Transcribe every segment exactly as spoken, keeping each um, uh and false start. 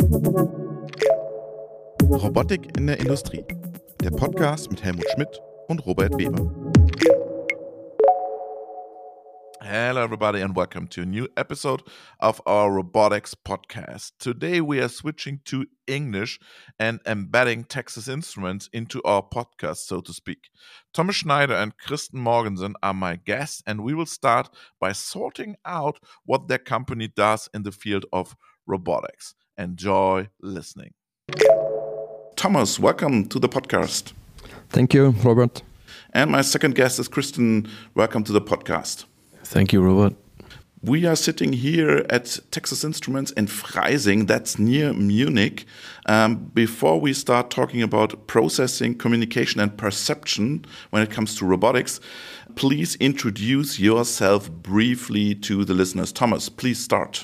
Robotik in der Industrie. Der Podcast mit Helmut Schmidt und Robert Weber. Hello everybody and welcome to a new episode of our robotics podcast. Today we are switching to English and embedding Texas Instruments into our podcast, so to speak. Thomas Schneider and Kristen Morgensen are my guests, and we will start by sorting out what their company does in the field of robotics. Enjoy listening. Thomas, welcome to the podcast. Thank you, Robert. And my second guest is Kristen. Welcome to the podcast. Thank you, Robert. We are sitting here at Texas Instruments in Freising, that's near Munich. Um, before we start talking about processing, communication, and perception when it comes to robotics, please introduce yourself briefly to the listeners. Thomas, please start.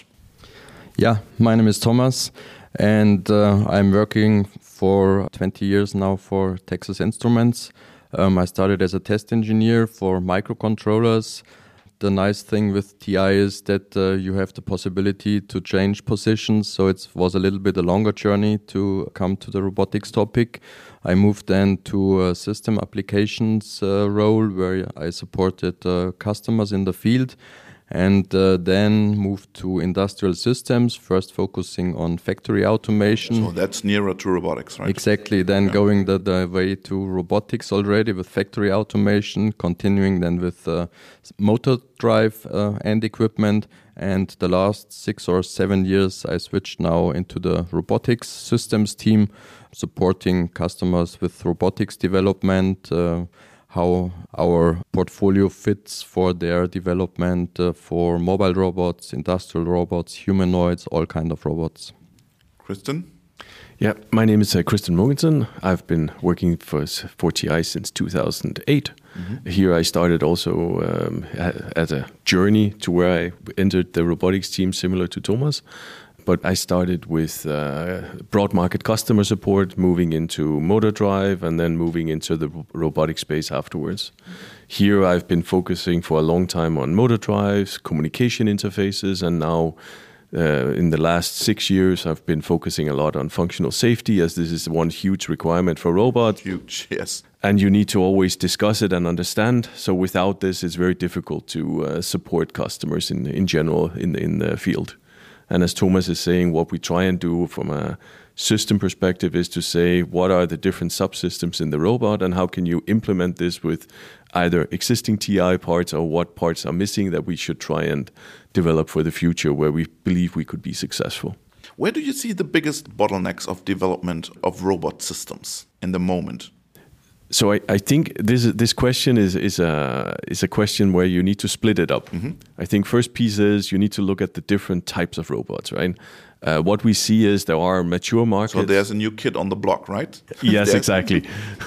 Yeah, my name is Thomas, and uh, I'm working for twenty years now for Texas Instruments. Um, I started as a test engineer for microcontrollers. The nice thing with T I is that uh, you have the possibility to change positions, so it was a little bit a longer journey to come to the robotics topic. I moved then to a system applications uh, role where I supported uh, customers in the field, and uh, then moved to industrial systems, first focusing on factory automation. So that's nearer to robotics, right? Exactly, then yeah. going the, the way to robotics already with factory automation, continuing then with uh, motor drive uh, and equipment. And the last six or seven years, I switched now into the robotics systems team, supporting customers with robotics development, uh, how our portfolio fits for their development uh, for mobile robots, industrial robots, humanoids, all kind of robots. Kristen? Yeah, my name is uh, Kristen Morgensen. I've been working for, for T I since two thousand eight. Mm-hmm. Here I started also um, as a journey to where I entered the robotics team similar to Thomas. But I started with uh, broad market customer support, moving into motor drive, and then moving into the robotic space afterwards. Here I've been focusing for a long time on motor drives, communication interfaces, and now uh, in the last six years I've been focusing a lot on functional safety, as this is one huge requirement for robots. Huge, yes. And you need to always discuss it and understand. So without this, it's very difficult to uh, support customers in in general in in the field. And as Thomas is saying, what we try and do from a system perspective is to say, what are the different subsystems in the robot and how can you implement this with either existing T I parts or what parts are missing that we should try and develop for the future where we believe we could be successful. Where do you see the biggest bottlenecks of development of robot systems in the moment? So I, I think this this question is is a is a question where you need to split it up. Mm-hmm. I think first piece is you need to look at the different types of robots, right? Uh, what we see is there are mature markets. So there's a new kid on the block, right? Yes, exactly.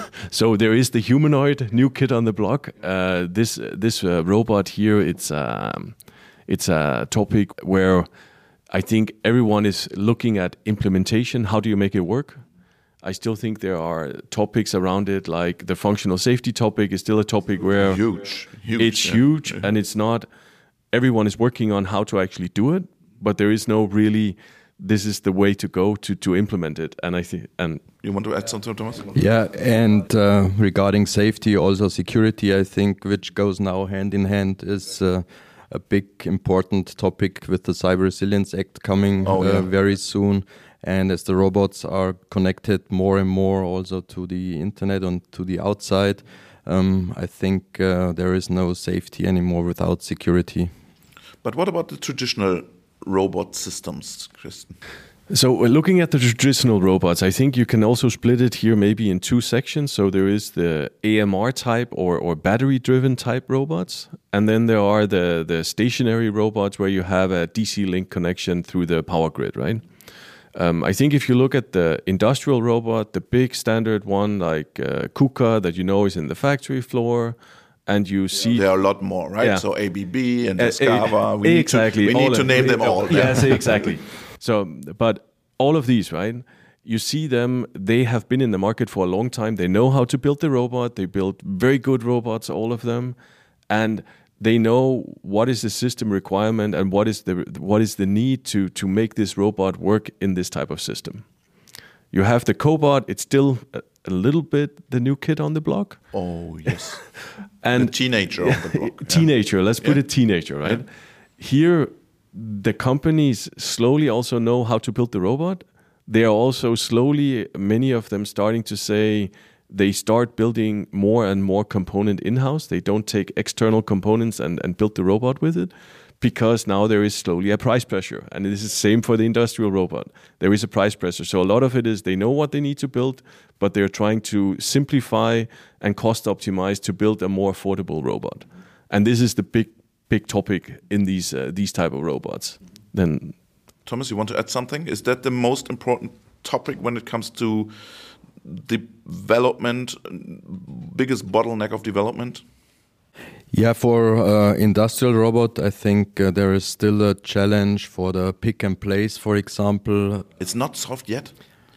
So there is the humanoid new kid on the block. Uh, this this uh, robot here, it's um, it's a topic where I think everyone is looking at implementation. How do you make it work? I still think there are topics around it, like the functional safety topic is still a topic where huge, huge it's yeah. huge, and it's not, everyone is working on how to actually do it, but there is no really, this is the way to go to, to implement it. And I think, and you want to add something, Thomas? Yeah, and uh, regarding safety, also security, I think, which goes now hand in hand, is uh, a big important topic with the Cyber Resilience Act coming oh, yeah. uh, very soon. And as the robots are connected more and more also to the internet and to the outside, um, I think uh, there is no safety anymore without security. But what about the traditional robot systems, Kristen? So uh, looking at the traditional robots, I think you can also split it here maybe in two sections. So there is the A M R type or, or battery-driven type robots. And then there are the, the stationary robots where you have a D C link connection through the power grid, right? Um, I think if you look at the industrial robot, the big standard one like uh, KUKA that you know is in the factory floor, and you see... There are a lot more, right? Yeah. So A B B and uh, Escava, we exactly. need to, we need to name them all. Yes, exactly. So, but all of these, right? You see them, they have been in the market for a long time. They know how to build the robot. They build very good robots, all of them. And they know what is the system requirement and what is the what is the need to to make this robot work in this type of system. You have the cobot; it's still a, a little bit the new kid on the block. Oh yes, and the teenager on the block. Teenager, yeah. let's put yeah. it teenager, right? Yeah. Here, the companies slowly also know how to build the robot. They are also slowly, many of them starting to say they start building more and more component in-house. They don't take external components and, and build the robot with it, because now there is slowly a price pressure. And this is the same for the industrial robot. There is a price pressure. So a lot of it is they know what they need to build, but they're trying to simplify and cost optimize to build a more affordable robot. And this is the big, big topic in these uh, these type of robots. Then, Thomas, you want to add something? Is that the most important topic when it comes to development, biggest bottleneck of development? Yeah, for uh, industrial robot, I think uh, there is still a challenge for the pick and place, for example. It's not solved yet?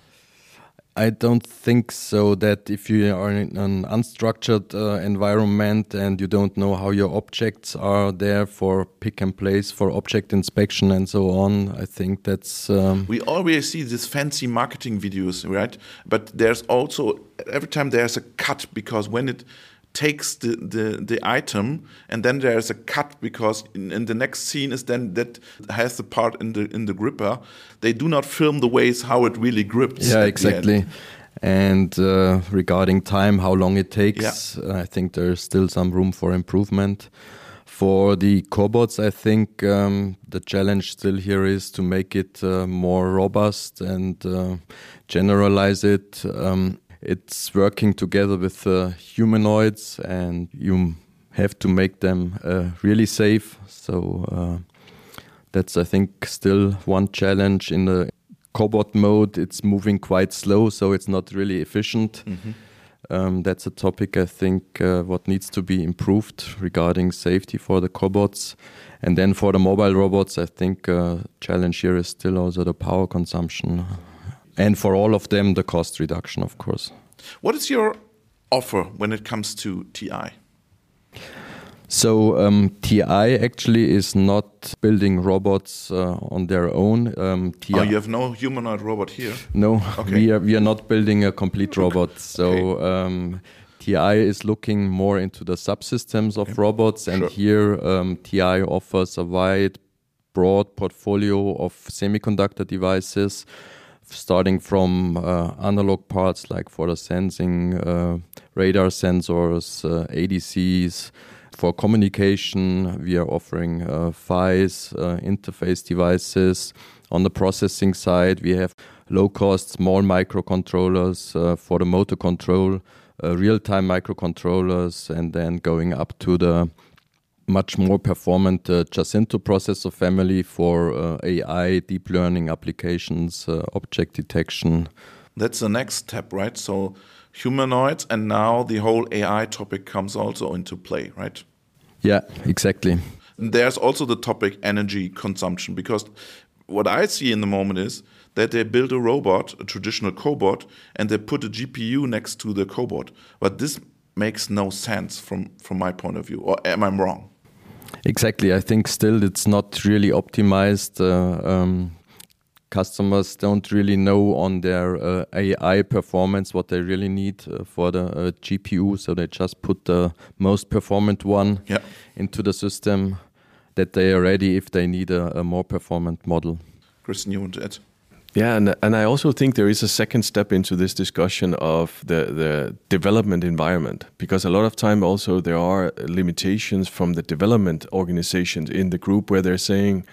I don't think so, that if you are in an unstructured uh, environment and you don't know how your objects are there for pick and place, for object inspection and so on, I think that's... Um we always see these fancy marketing videos, right? But there's also, every time there's a cut, because when it takes the, the, the item and then there's a cut because in, in the next scene is then that has the part in the in the gripper, they do not film the ways how it really grips. Yeah, exactly. And uh, regarding time, how long it takes, yeah. I think there's still some room for improvement. For the cobots, I think um, the challenge still here is to make it uh, more robust and uh, generalize it. Um, It's working together with uh, humanoids, and you have to make them uh, really safe. So uh, that's, I think, still one challenge. In the cobot mode, it's moving quite slow, so it's not really efficient. Mm-hmm. Um, that's a topic, I think, uh, what needs to be improved regarding safety for the cobots. And then for the mobile robots, I think uh, challenge here is still also the power consumption. And for all of them, the cost reduction, of course. What is your offer when it comes to T I? So um, T I actually is not building robots uh, on their own. Um, T I oh, you have no humanoid robot here? No, okay. we are we are not building a complete robot. So okay. um, T I is looking more into the subsystems of yeah. robots, and sure. here um, T I offers a wide, broad portfolio of semiconductor devices, starting from uh, analog parts like for the sensing, uh, radar sensors, uh, A D Cs. For communication, we are offering uh, F I S, uh, interface devices. On the processing side, we have low-cost small microcontrollers uh, for the motor control, uh, real-time microcontrollers, and then going up to the much more performant uh, Jacinto processor family for uh, A I, deep learning applications, uh, object detection. That's the next step, right? So humanoids, and now the whole A I topic comes also into play, right? Yeah, exactly. And there's also the topic energy consumption, because what I see in the moment is that they build a robot, a traditional cobot, and they put a G P U next to the cobot. But this makes no sense from, from my point of view, or am I wrong? Exactly. I think still it's not really optimized. Uh, um, customers don't really know on their uh, A I performance what they really need uh, for the uh, G P U. So they just put the most performant one yeah. into the system, that they are ready if they need a, a more performant model. Christian, you want to add? Yeah, and and I also think there is a second step into this discussion of the, the development environment, because a lot of time also there are limitations from the development organizations in the group where they're saying,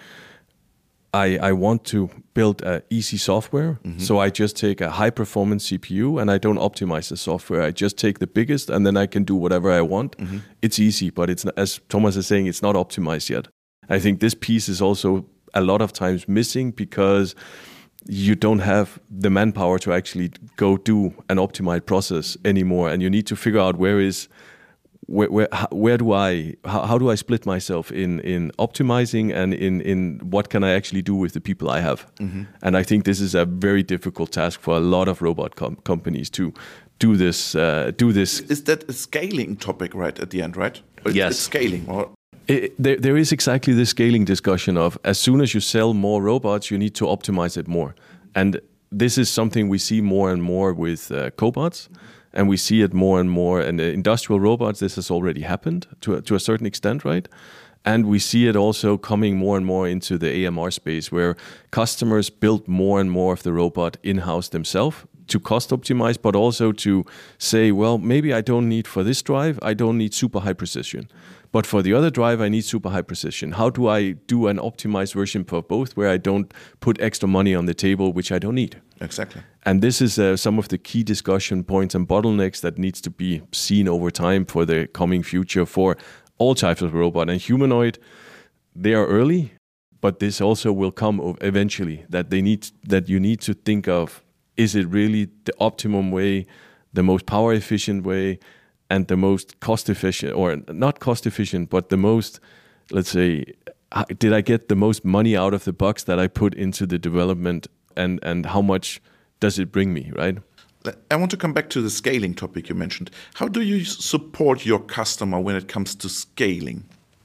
I, I want to build a easy software, mm-hmm. so I just take a high performance C P U and I don't optimize the software. I just take the biggest and then I can do whatever I want. Mm-hmm. It's easy, but it's not, as Thomas is saying, it's not optimized yet. I think this piece is also a lot of times missing, because you don't have the manpower to actually go do an optimized process anymore, and you need to figure out where is where where where do I how, how do I split myself in in optimizing and in in what can I actually do with the people I have. Mm-hmm. And I think this is a very difficult task for a lot of robot com- companies to do this uh, do this. Is that a scaling topic right at the end, right? Yes, it's scaling. Or It, there, there is exactly this scaling discussion of as soon as you sell more robots, you need to optimize it more. And this is something we see more and more with uh, cobots, and we see it more and more in the industrial robots. This has already happened to a, to a certain extent, right? And we see it also coming more and more into the A M R space, where customers build more and more of the robot in-house themselves to cost optimize, but also to say, well, maybe I don't need for this drive, I don't need super high precision. But for the other drive, I need super high precision. How do I do an optimized version for both where I don't put extra money on the table, which I don't need? Exactly. And this is uh, some of the key discussion points and bottlenecks that needs to be seen over time for the coming future for all types of robot. And humanoid, they are early, but this also will come eventually, that they need that you need to think of, is it really the optimum way, the most power efficient way, and the most cost efficient, or not cost efficient, but the most, let's say, did I get the most money out of the bucks that I put into the development, and, and how much does it bring me, right? I want to come back to the scaling topic you mentioned. How do you support your customer when it comes to scaling?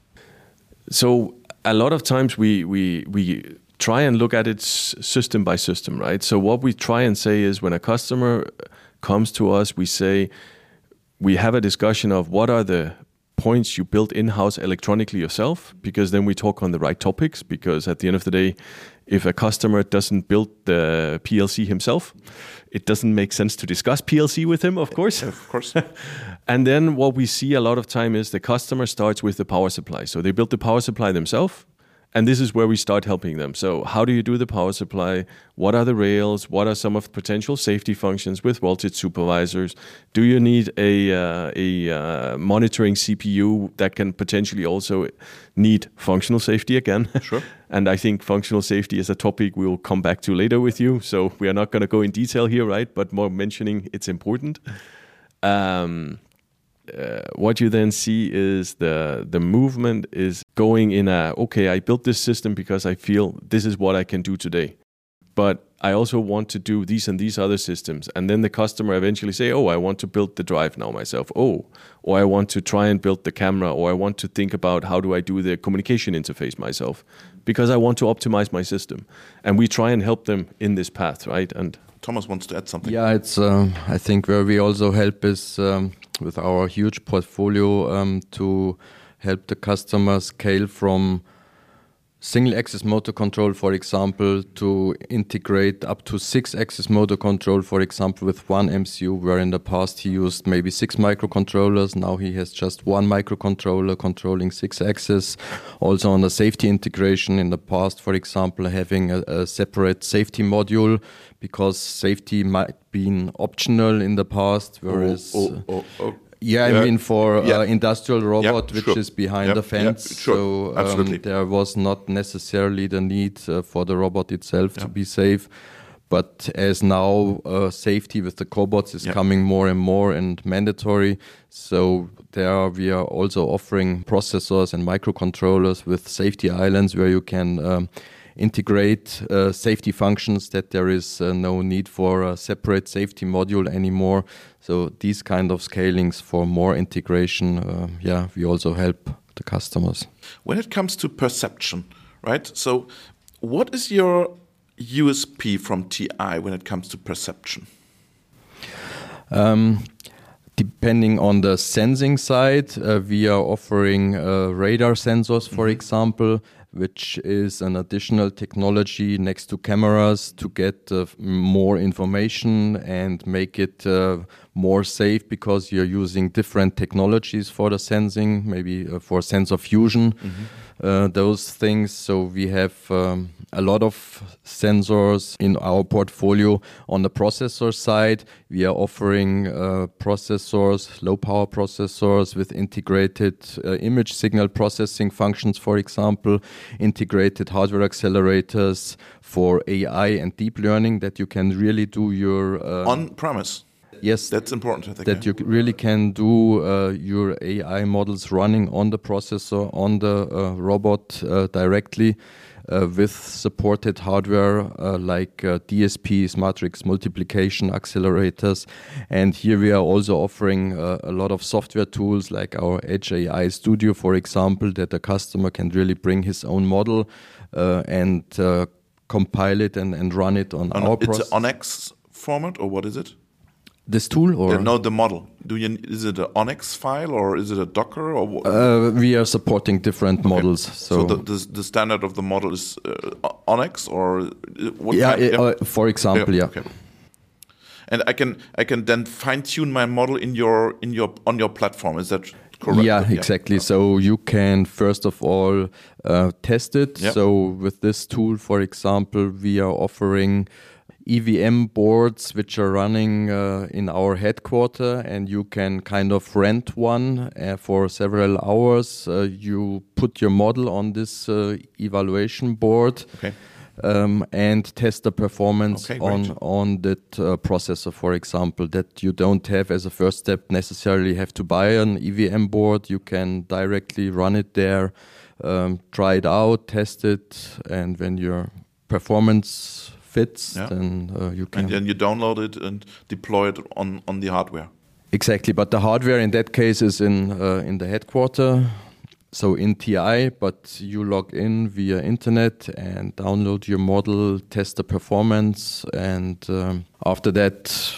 So a lot of times we we we try and look at it system by system, right? So what we try and say is when a customer comes to us, we say, we have a discussion of what are the points you built in-house electronically yourself, because then we talk on the right topics, because at the end of the day, if a customer doesn't build the P L C himself, it doesn't make sense to discuss P L C with him, of course. Of course. And then what we see a lot of time is the customer starts with the power supply. So they build the power supply themselves, and this is where we start helping them. So how do you do the power supply? What are the rails? What are some of the potential safety functions with voltage supervisors? Do you need a, uh, a uh, monitoring C P U that can potentially also need functional safety again? Sure. And I think functional safety is a topic we will come back to later with you. So we are not going to go in detail here, right? But more mentioning it's important. Um, Uh, what you then see is the the movement is going in a, okay, I built this system because I feel this is what I can do today. But I also want to do these and these other systems. And then the customer eventually say, oh, I want to build the drive now myself. Oh, or I want to try and build the camera, or I want to think about how do I do the communication interface myself, because I want to optimize my system. And we try and help them in this path, right? And Thomas wants to add something. Yeah, it's. Uh, I think where we also help is um, with our huge portfolio um, to help the customer scale from single-axis motor control, for example, to integrate up to six-axis motor control, for example, with one M C U, where in the past he used maybe six microcontrollers. Now he has just one microcontroller controlling six axes. Also on the safety integration in the past, for example, having a, a separate safety module, because safety might be optional in the past, whereas... Oh, oh, oh, oh. Yeah, I yeah. mean for yeah. uh, industrial robot, yeah, which sure. is behind yeah, the fence, yeah, sure. so um, Absolutely. there was not necessarily the need uh, for the robot itself yeah. to be safe. But as now uh, safety with the cobots is yeah. coming more and more and mandatory, so there we are also offering processors and microcontrollers with safety islands where you can um, integrate uh, safety functions, that there is uh, no need for a separate safety module anymore. So these kind of scalings for more integration, uh, yeah, we also help the customers. When it comes to perception, right? So what is your U S P from T I when it comes to perception? Um, Depending on the sensing side, uh, we are offering uh, radar sensors, for mm-hmm. example, which is an additional technology next to cameras to get uh, more information and make it uh, more safe, because you're using different technologies for the sensing, maybe uh, for sensor fusion, mm-hmm. uh, those things. So we have um, a lot of sensors in our portfolio. On the processor side, we are offering uh, processors, low power processors with integrated uh, image signal processing functions, for example, integrated hardware accelerators for A I and deep learning, that you can really do your... Uh, on-premise. Yes, that's important. I think, that yeah. you really can do uh, your A I models running on the processor, on the uh, robot uh, directly. uh, with supported hardware uh, like uh, D S Ps, matrix multiplication accelerators. And here we are also offering uh, a lot of software tools like our Edge A I Studio, for example, that the customer can really bring his own model uh, and uh, compile it and, and run it on, on our It's process. an Onyx format, or what is it? This tool, or Uh, no, the model. Do you? Is it an Onyx file or is it a Docker or what? uh, we are supporting different models. So, So the, the the standard of the model is uh, Onyx, or uh, what? yeah, kind? uh, for example, yeah. Okay. And I can I can then fine tune my model in your in your on your platform. Is that correct? Yeah, exactly. So you can first of all uh, test it. Yeah. So with this tool, for example, we are offering E V M boards which are running uh, in our headquarter, and you can kind of rent one uh, for several hours. Uh, you put your model on this uh, evaluation board. Okay. Um, and test the performance Okay, on great. on that uh, processor, for example, that you don't have as a first step necessarily have to buy an E V M board. You can directly run it there, um, try it out, test it, and when your performance fits, Yeah. then uh, you can And then you download it and deploy it on, on the hardware. exactly. But the hardware in that case is in uh, in the headquarter. So in T I, but you log in via internet and download your model, test the performance, and um, after that,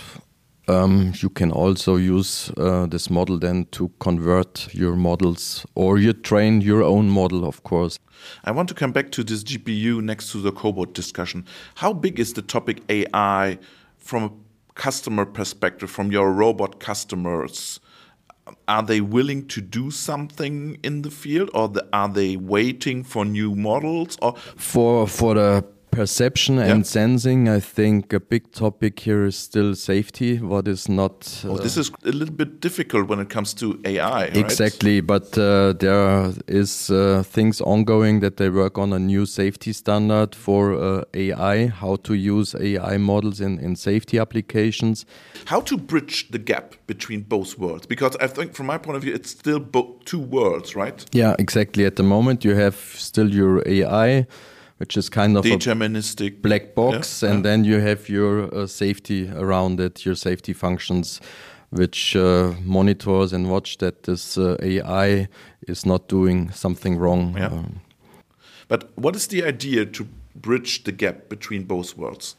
um, you can also use uh, this model then to convert your models, or you train your own model, of course. I want to come back to this G P U next to the cobot discussion. How big is the topic A I from a customer perspective, from your robot customers? Are they willing to do something in the field, or the, are they waiting for new models? Or For for the perception and Yeah. sensing, I think a big topic here is still safety. What is not oh, uh, this is a little bit difficult when it comes to A I. Right? Exactly, but uh, there is uh, things ongoing that they work on a new safety standard for uh, A I, how to use A I models in, in safety applications. How to bridge the gap between both worlds? Because I think, from my point of view, it's still bo- two worlds, right? Yeah, exactly. At the moment, you have still your A I, which is kind of a Deterministic. black box, Yeah, and yeah. then you have your uh, safety around it, your safety functions, which uh, monitors and watch that this uh, A I is not doing something wrong. Yeah. Um, But what is the idea to bridge the gap between both worlds?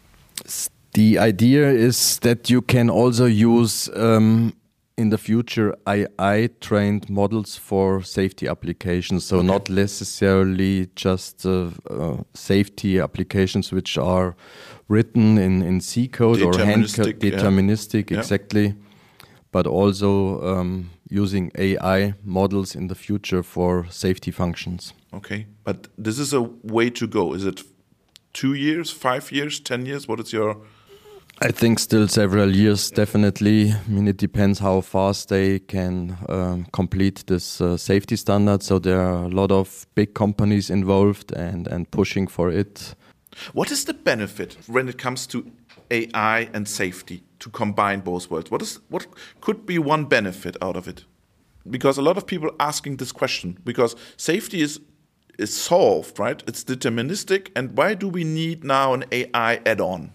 The idea is that you can also use um, in the future A I-trained models for safety applications. So Okay. not necessarily just uh, uh, safety applications which are written in, in C code or hand code, Deterministic, yeah. deterministic, Yeah. exactly. But also um, using A I models in the future for safety functions. Okay, but this is a way to go. Is it two years, five years, ten years? What is your... I think still several years, definitely. I mean, it depends how fast they can um, complete this uh, safety standard. So there are a lot of big companies involved and, and pushing for it. What is the benefit when it comes to A I and safety, to combine both worlds? What is what could be one benefit out of it? Because a lot of people are asking this question, because safety is is solved, right? It's deterministic, and why do we need now an A I add-on?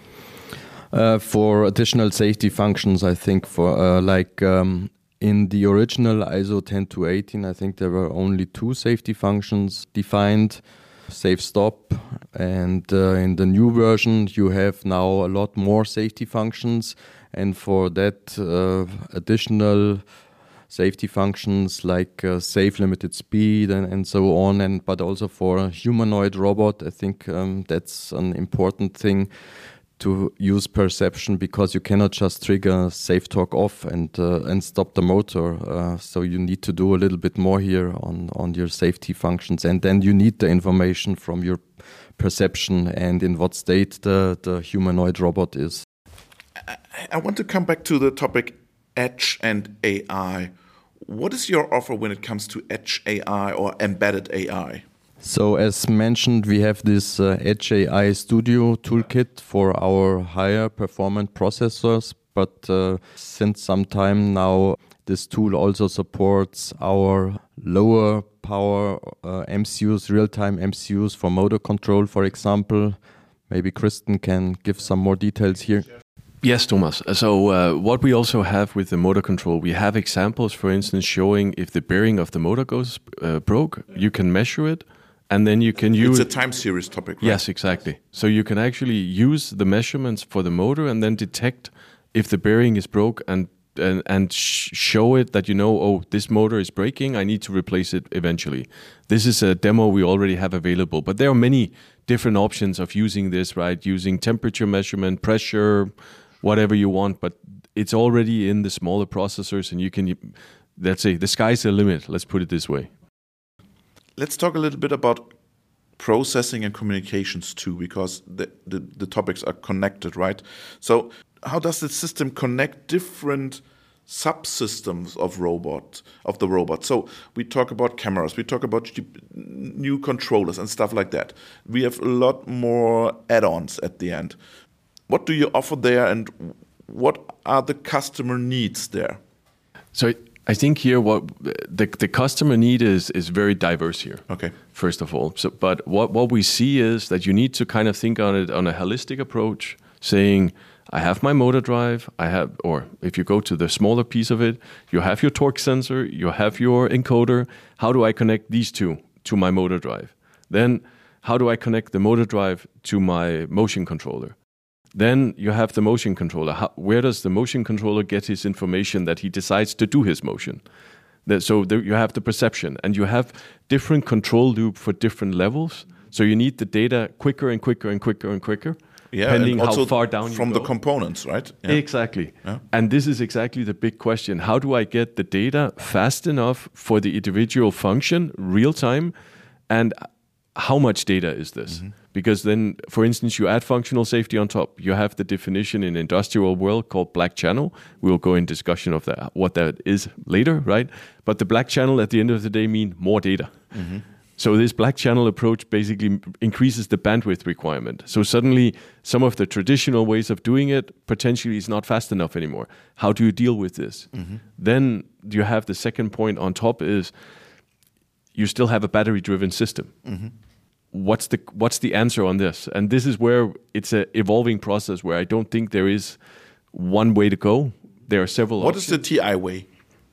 Uh, for additional safety functions, I think for uh, like um, in the original I S O ten two eighteen, I think there were only two safety functions defined, safe stop, and uh, in the new version you have now a lot more safety functions, and for that uh, additional safety functions like uh, safe limited speed and, and so on, and but also for a humanoid robot, I think um, that's an important thing to use perception, because you cannot just trigger safe talk off and uh, and stop the motor. Uh, so you need to do a little bit more here on, on your safety functions, and then you need the information from your perception and in what state the, the humanoid robot is. I, I want to come back to the topic edge and A I. What is your offer when it comes to edge A I or embedded A I? So as mentioned, we have this uh, Edge A I Studio toolkit for our higher performant processors, but uh, since some time now This tool also supports our lower power uh, M C Us, real-time M C Us for motor control, for example. Maybe Kristen can give some more details here. Yes, Thomas. So uh, what we also have with the motor control, we have examples, for instance, showing if the bearing of the motor goes uh, broke, you can measure it, and then you can use... It's a time series topic, right? Yes, exactly. So you can actually use the measurements for the motor and then detect if the bearing is broke and and, and sh- show it that, you know, oh, this motor is breaking, I need to replace it eventually. This is a demo we already have available, but there are many different options of using this, right? Using temperature measurement, pressure, whatever you want, but it's already in the smaller processors, and you can, let's say, the sky's the limit, let's put it this way. Let's talk a little bit about processing and communications too, because the, the, the topics are connected, right? So how does the system connect different subsystems of robot, of the robot? So we talk about cameras, we talk about new controllers and stuff like that. We have a lot more add-ons at the end. What do you offer there, and what are the customer needs there? So I think here what the the customer need is is very diverse here. Okay. First of all, so but what what we see is that you need to kind of think on it on a holistic approach, saying I have my motor drive, I have, or if you go to the smaller piece of it, you have your torque sensor, you have your encoder. How do I connect these two to my motor drive? Then how do I connect the motor drive to my motion controller? Then you have the motion controller. How, where does the motion controller get his information that he decides to do his motion? That, so there you have the perception, and you have different control loop for different levels. So you need the data quicker and quicker and quicker and quicker, yeah, depending and also how far down from you the go. components, right? Yeah. Exactly. Yeah. And this is exactly the big question. How do I get the data fast enough for the individual function, real time, and how much data is this? Mm-hmm. Because then, for instance, you add functional safety on top. You have the definition in industrial world called black channel. We'll go in discussion of that, what that is later, right? But the black channel at the end of the day mean more data. Mm-hmm. So this black channel approach basically increases the bandwidth requirement. So suddenly some of the traditional ways of doing it potentially is not fast enough anymore. How do you deal with this? Mm-hmm. Then you have the second point on top is you still have a battery-driven system. Mm-hmm. What's the what's the answer on this? And this is where it's an evolving process where I don't think there is one way to go. There are several What options. is the T I way?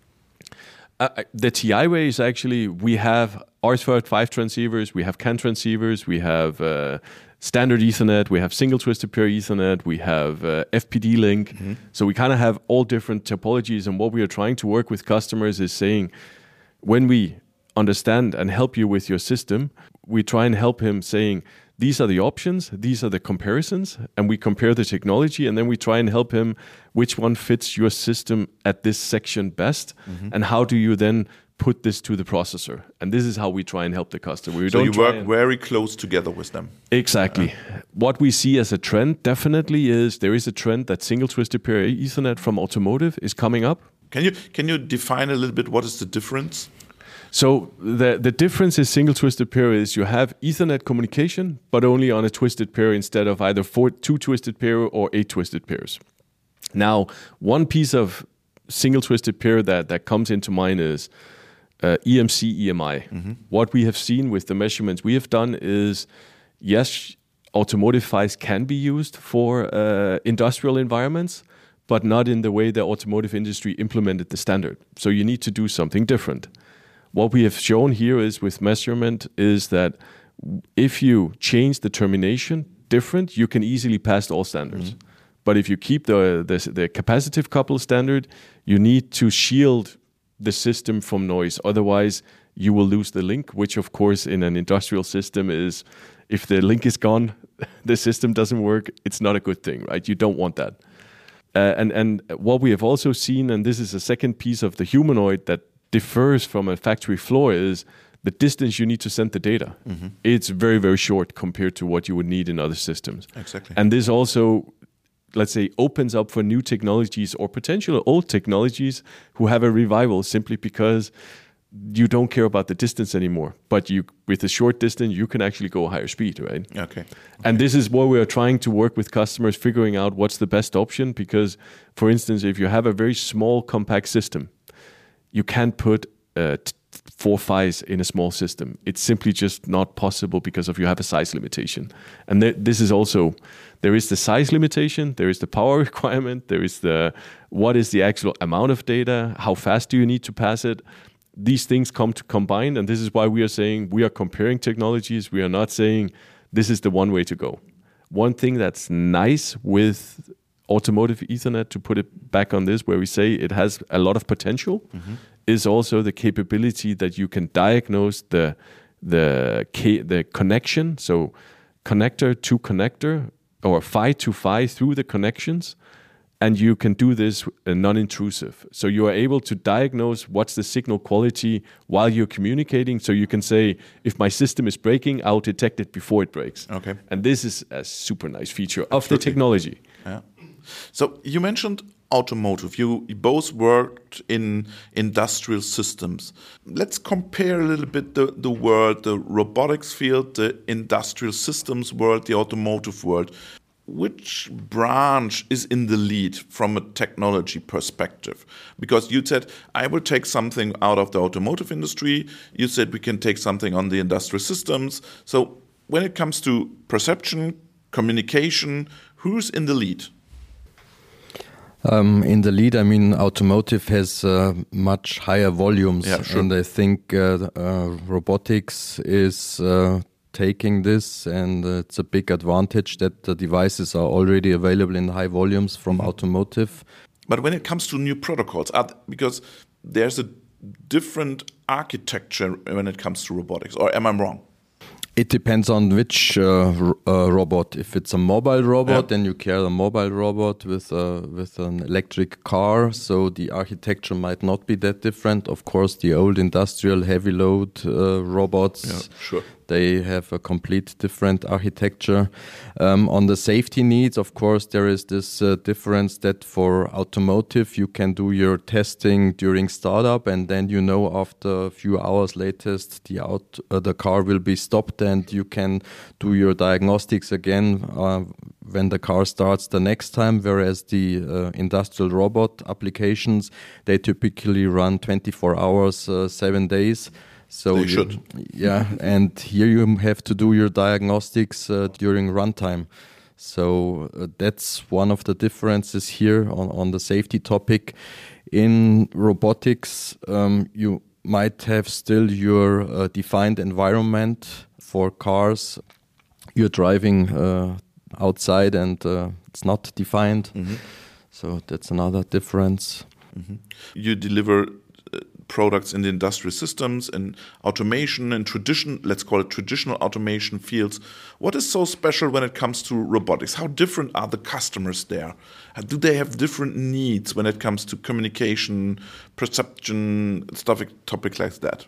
Uh, the T I way is actually, we have R S five transceivers, we have C A N transceivers, we have uh, standard Ethernet, we have single twisted pair Ethernet, we have uh, F P D link. Mm-hmm. So we kind of have all different topologies, and what we are trying to work with customers is saying, when we understand and help you with your system, we try and help him saying, these are the options, these are the comparisons, and we compare the technology, and then we try and help him which one fits your system at this section best, mm-hmm. and how do you then put this to the processor. And this is how we try and help the customer. We so don't you work and... very close together with them. Exactly. Uh, what we see as a trend definitely is there is a trend that single twisted pair Ethernet from automotive is coming up. Can you can you define a little bit what is the difference? So the the difference is single twisted pair is you have Ethernet communication, but only on a twisted pair instead of either four, two twisted pair or eight twisted pairs. Now, one piece of single twisted pair that, that comes into mind is uh, E M C, E M I. Mm-hmm. What we have seen with the measurements we have done is, yes, automotive PHYs can be used for uh, industrial environments, but not in the way the automotive industry implemented the standard. So you need to do something different. What we have shown here is with measurement is that if you change the termination different, you can easily pass all standards. Mm-hmm. But if you keep the, the the capacitive couple standard, you need to shield the system from noise. Otherwise, you will lose the link, which of course in an industrial system is, if the link is gone, the system doesn't work, it's not a good thing, right? You don't want that. Uh, and, and what we have also seen, and this is a second piece of the humanoid that differs from a factory floor, is the distance you need to send the data. Mm-hmm. It's very, very short compared to what you would need in other systems. Exactly. And this also, let's say, opens up for new technologies or potential old technologies who have a revival simply because you don't care about the distance anymore. But you, with a short distance, you can actually go higher speed, right? Okay. okay. And this is where we are trying to work with customers, figuring out what's the best option. Because, for instance, if you have a very small, compact system, you can't put uh, t- four PHYs in a small system. It's simply just not possible because of you have a size limitation. And th- this is also, there is the size limitation, there is the power requirement, there is the, what is the actual amount of data, how fast do you need to pass it? These things come to combine, and this is why we are saying we are comparing technologies. We are not saying this is the one way to go. One thing that's nice with automotive Ethernet, to put it back on this, where we say it has a lot of potential, mm-hmm. is also the capability that you can diagnose the the the connection, so connector to connector or PHY to PHY through the connections, and you can do this non-intrusive. So you are able to diagnose what's the signal quality while you're communicating. So you can say, if my system is breaking, I'll detect it before it breaks. Okay. And this is a super nice feature of Absolutely. the technology. Yeah. So you mentioned automotive. You both worked in industrial systems. Let's compare a little bit the, the world, the robotics field, the industrial systems world, the automotive world. Which branch is in the lead from a technology perspective? Because you said, I will take something out of the automotive industry. You said we can take something on the industrial systems. So when it comes to perception, communication, who's in the lead? Um, in the lead, I mean, automotive has uh, much higher volumes. Yeah, sure. And I think uh, uh, robotics is uh, taking this, and uh, it's a big advantage that the devices are already available in high volumes from mm-hmm. automotive. But when it comes to new protocols, are th- because there's a different architecture when it comes to robotics, or am I wrong? It depends on which uh, r- uh, robot. If it's a mobile robot, yeah. then you carry a mobile robot with a, with an electric car, so the architecture might not be that different. Of course, the old industrial heavy load uh, robots, yeah, sure. they have a complete different architecture. Um, on the safety needs, of course, there is this uh, difference that for automotive, you can do your testing during startup, and then you know after a few hours latest, the out uh, the car will be stopped, and you can do your diagnostics again uh, when the car starts the next time. Whereas the uh, industrial robot applications, they typically run twenty-four hours, uh, seven days. So they you, should. Yeah, and here you have to do your diagnostics uh, during runtime. So uh, that's one of the differences here on, on the safety topic. In robotics, um, you might have still your uh, defined environment for cars. You're driving uh, outside and uh, it's not defined. Mm-hmm. So that's another difference. Mm-hmm. You deliver products in the industrial systems and automation and tradition, let's call it traditional automation fields. What is so special when it comes to robotics? How different are the customers there? Do they have different needs when it comes to communication, perception, stuff, topics like that?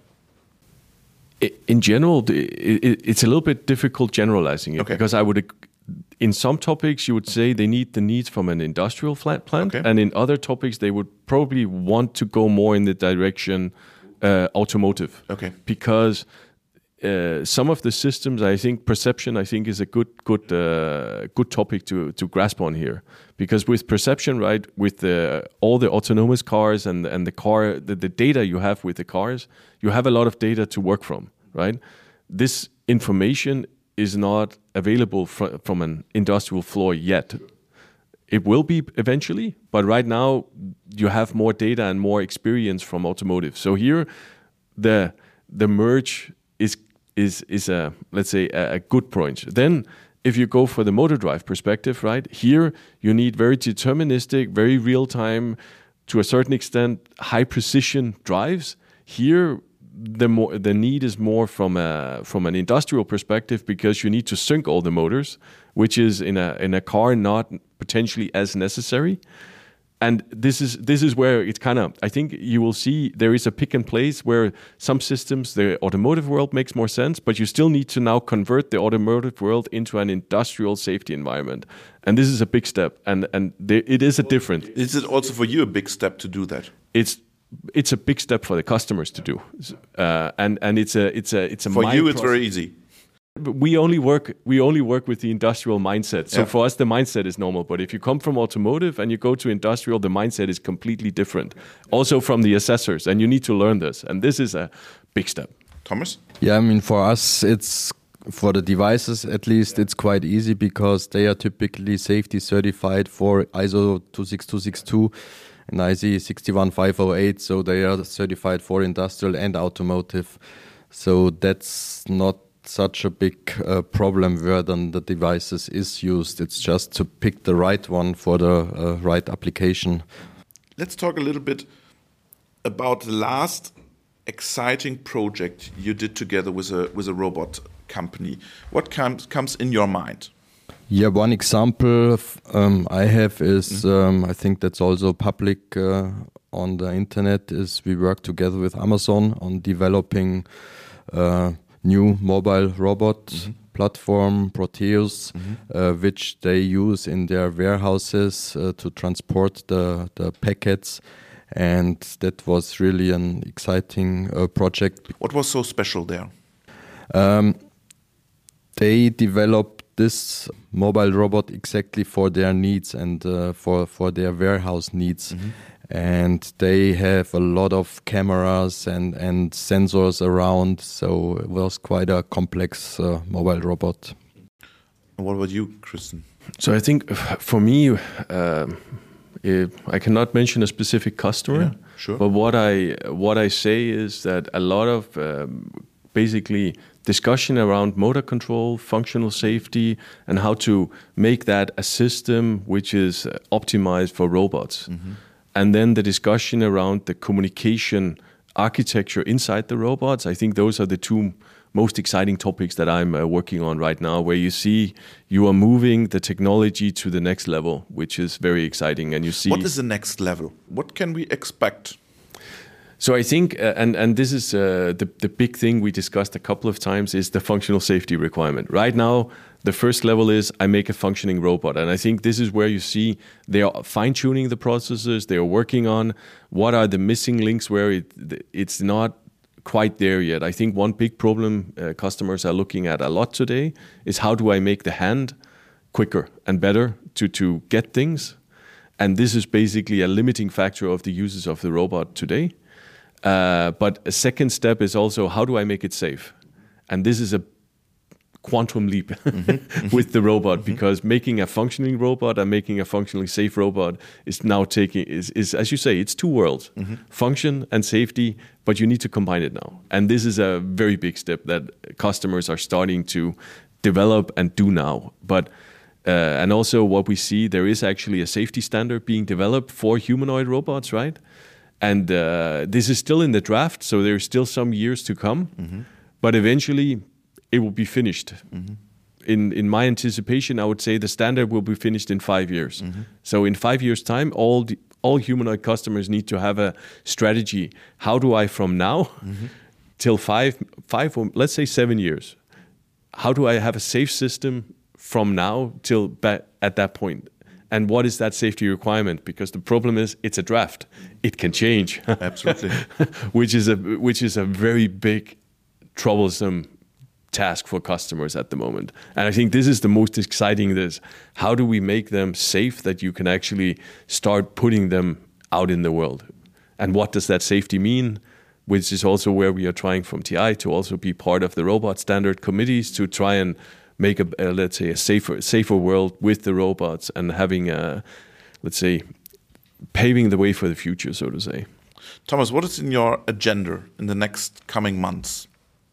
In general, it's a little bit difficult generalizing it, okay. because I would, in some topics, you would say they need the needs from an industrial flat plant, okay. and in other topics, they would probably want to go more in the direction uh, automotive. Okay. Because uh, some of the systems, I think perception, I think is a good, good, uh, good topic to to grasp on here. Because with perception, right, with the, all the autonomous cars and and the car, the, the data you have with the cars, you have a lot of data to work from, right? This information is not available fr- from an industrial floor yet. It will be eventually, but right now you have more data and more experience from automotive. So here, the the merge is is is a let's say a, a good point. Then, if you go for the motor drive perspective, right here you need very deterministic, very real time, to a certain extent, high precision drives. Here, the more the need is more from a from an industrial perspective, because you need to sync all the motors, which is in a in a car not potentially as necessary. And this is this is where it's kind of, I think you will see there is a pick and place where some systems, the automotive world makes more sense, but you still need to now convert the automotive world into an industrial safety environment. And this is a big step, and and there, it is a different. Is it also for you a big step to do that? It's it's a big step for the customers to do, uh, and and it's a it's a it's a for you it's process. very easy. we only work we only work with the industrial mindset. So Yeah. for us, the mindset is normal. But if you come from automotive and you go to industrial, the mindset is completely different. Also from the assessors, and you need to learn this. And this is a big step. Thomas? Yeah, I mean, for us, it's for the devices at least, it's quite easy because they are typically safety certified for I S O two six two six two and I C six one five oh eight. So they are certified for industrial and automotive. So that's not such a big uh, problem where then the devices is used. It's just to pick the right one for the uh, right application. Let's talk a little bit about the last exciting project you did together with a with a robot company. What comes comes in your mind? Yeah, one example um, I have is, um, I think that's also public uh, on the internet, is we work together with Amazon on developing uh, new mobile robot mm-hmm. platform, Proteus, mm-hmm. uh, which they use in their warehouses uh, to transport the, the packets. And that was really an exciting uh, project. What was so special there? Um, they developed this mobile robot exactly for their needs and uh, for, for their warehouse needs. Mm-hmm. And they have a lot of cameras and, and sensors around, so it was quite a complex uh, mobile robot. And what about you, Kristen? So I think for me, uh, I cannot mention a specific customer, yeah, sure. but what I what I say is that a lot of um, basically discussion around motor control, functional safety, and how to make that a system which is optimized for robots. Mm-hmm. And then the discussion around the communication architecture inside the robots. I think those are the two most exciting topics that I'm uh, working on right now, where you see you are moving the technology to the next level, which is very exciting. And you see, what is the next level? What can we expect? So I think, uh, and and this is uh, the the big thing we discussed a couple of times, is the functional safety requirement. Right now, the first level is I make a functioning robot, and I think this is where you see they are fine tuning the processes. They are working on what are the missing links where it it's not quite there yet. I think one big problem uh, customers are looking at a lot today is how do I make the hand quicker and better to to get things, and this is basically a limiting factor of the uses of the robot today. Uh, but a second step is also how do I make it safe? And this is a quantum leap mm-hmm. with the robot, mm-hmm. because making a functioning robot and making a functionally safe robot is now taking, is, is as you say, it's two worlds, mm-hmm. function and safety, but you need to combine it now. And this is a very big step that customers are starting to develop and do now. But uh, and also what we see, there is actually a safety standard being developed for humanoid robots, right? And uh, this is still in the draft, so there's still some years to come. Mm-hmm. But eventually, it will be finished. Mm-hmm. In in my anticipation, I would say the standard will be finished in five years. Mm-hmm. So in five years' time, all the, all humanoid customers need to have a strategy. How do I, from now mm-hmm. till five, five or let's say seven years, how do I have a safe system from now till ba- at that point? And what is that safety requirement? Because the problem is it's a draft; it can change. Absolutely, which is a which is a very big, troublesome task for customers at the moment. And I think this is the most exciting. This how do we make them safe that you can actually start putting them out in the world? And what does that safety mean? Which is also where we are trying from T I to also be part of the robot standard committees to try and make a, a let's say a safer safer world with the robots and having a, let's say, paving the way for the future, so to say. Thomas, what is in your agenda in the next coming months?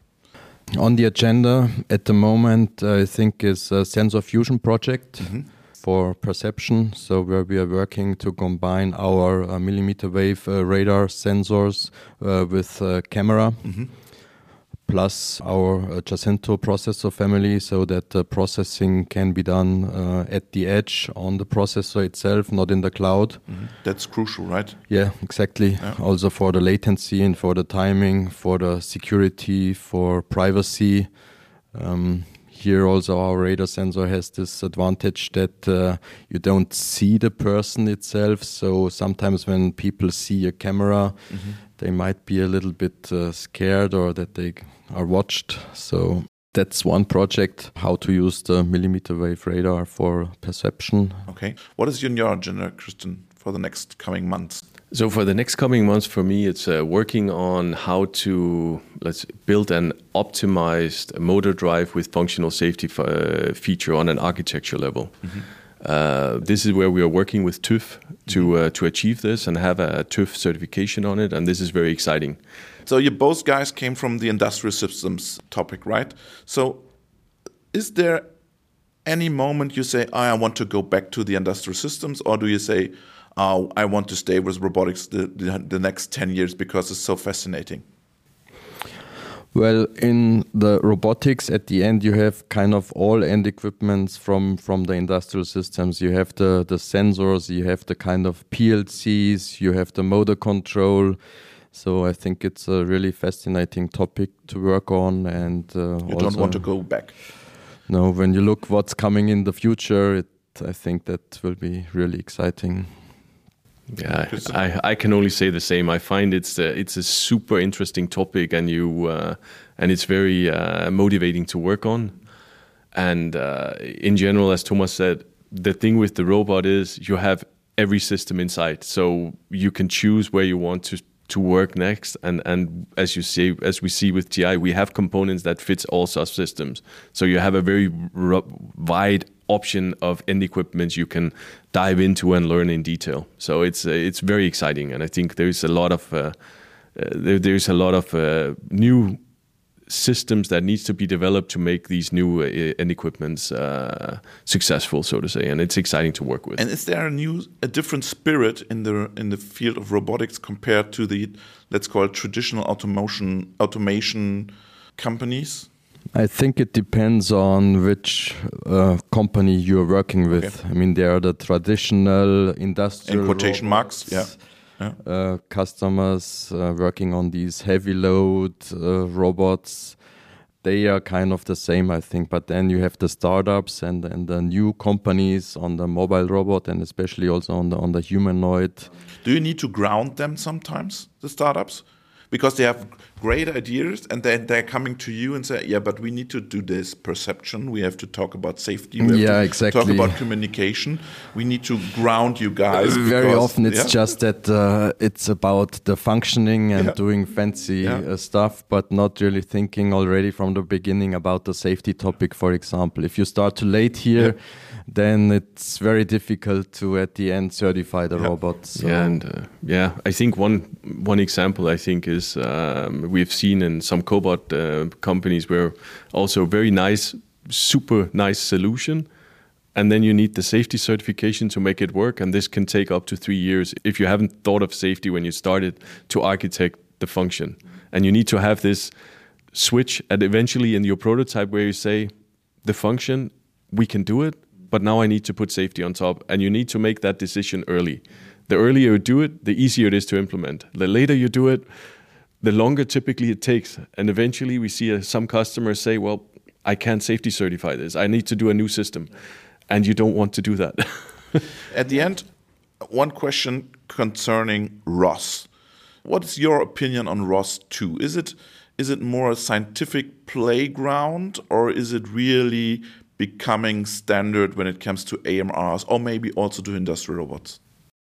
On the agenda at the moment, I think is a sensor fusion project mm-hmm. for perception. So where we are working to combine our uh, millimeter wave uh, radar sensors uh, with uh, camera. Mm-hmm. Plus our uh, Jacinto processor family, so that the processing can be done uh, at the edge on the processor itself, not in the cloud. Mm-hmm. That's crucial, right? Yeah, exactly. Yeah. Also for the latency and for the timing, for the security, for privacy. Um, here also our radar sensor has this advantage that uh, you don't see the person itself. So sometimes when people see a camera, mm-hmm. they might be a little bit uh, scared or that they are watched. So that's one project, how to use the millimeter wave radar for perception. Okay. What is your agenda, Christian, for the next coming months? So for the next coming months, for me, it's uh, working on how to let's build an optimized motor drive with functional safety f- uh, feature on an architecture level. Mm-hmm. Uh, this is where we are working with TÜV to uh, to achieve this and have a TÜV certification on it, and this is very exciting. So you both guys came from the industrial systems topic, right? So is there any moment you say, oh, I want to go back to the industrial systems, or do you say, oh, I want to stay with robotics the, the, the next ten years because it's so fascinating? Well, in the robotics, at the end, you have kind of all end equipments from, from the industrial systems. You have the, the sensors, you have the kind of P L Cs, you have the motor control. So I think it's a really fascinating topic to work on. And uh, you also, don't want to go back? No, when you look what's coming in the future, it, I think that will be really exciting. Yeah, I, I can only say the same. I find it's a, it's a super interesting topic, and you uh, and it's very uh, motivating to work on. And uh, in general, as Thomas said, the thing with the robot is you have every system inside, so you can choose where you want to to work next. And and as you see, as we see with T I, we have components that fits all subsystems. So you have a very r- wide option of end equipment you can dive into and learn in detail. So it's uh, it's very exciting, and I think there's a lot of uh, uh, there, there's a lot of uh, new systems that needs to be developed to make these new uh, end equipments uh, successful, so to say, and it's exciting to work with. And is there a new, a different spirit in the in the field of robotics compared to the, let's call it, traditional automation automation companies? I think it depends on which uh, company you're working with. Okay. I mean, there are the traditional industrial in quotation robots, marks, yeah, yeah. Uh, customers uh, working on these heavy load uh, robots. They are kind of the same, I think. But then you have the startups and and the new companies on the mobile robot, and especially also on the on the humanoid. Do you need to ground them sometimes, the startups? Because they have great ideas, and then they're coming to you and say, yeah, but we need to do this perception. We have to talk about safety. We have yeah, to exactly. talk about communication. We need to ground you guys. Uh, very because, often it's yeah? just that uh, it's about the functioning and yeah. doing fancy yeah. uh, stuff, but not really thinking already from the beginning about the safety topic, for example. If you start too late here, yeah. then it's very difficult to, at the end, certify the yeah. robots. So. Yeah, and uh, yeah, I think one one example I think is um, we've seen in some cobot uh, companies where also very nice, super nice solution, and then you need the safety certification to make it work, and this can take up to three years if you haven't thought of safety when you started to architect the function. And you need to have this switch and eventually in your prototype where you say, the function, we can do it, but now I need to put safety on top, and you need to make that decision early. The earlier you do it, the easier it is to implement. The later you do it, the longer typically it takes. And eventually we see uh, some customers say, well, I can't safety certify this. I need to do a new system. And you don't want to do that. At the end, one question concerning R O S. What is your opinion on R O S two? Is it is it more a scientific playground, or is it really becoming standard when it comes to A M Rs, or maybe also to industrial robots?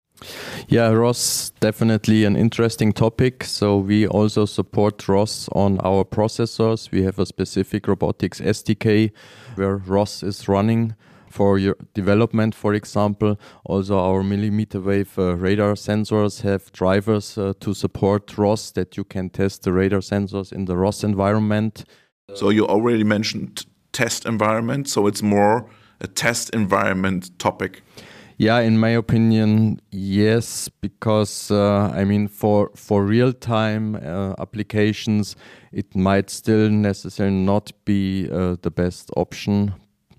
Yeah, R O S, definitely an interesting topic. So we also support R O S on our processors. We have a specific robotics S D K where R O S is running for your development, for example. Also, our millimeter wave uh, radar sensors have drivers uh, to support R O S, that you can test the radar sensors in the R O S environment. So you already mentioned test environment, so it's more a test environment topic. Yeah, in my opinion, yes, because uh, I mean, for for real-time uh, applications, it might still necessarily not be uh, the best option.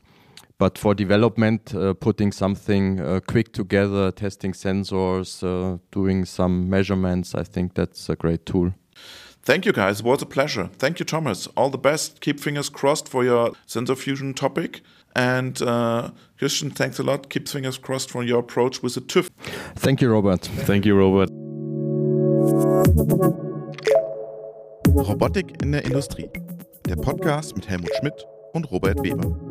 But for development, uh, putting something uh, quick together, testing sensors, uh, doing some measurements, I think that's a great tool. Thank you, guys. It was a pleasure. Thank you, Thomas. All the best. Keep fingers crossed for your sensor fusion topic. And uh, Christian, thanks a lot. Keep fingers crossed for your approach with the TÜV. Thank you, Robert. Thank you, Robert. Robotik in der Industrie. der Podcast mit Helmut Schmidt und Robert Weber.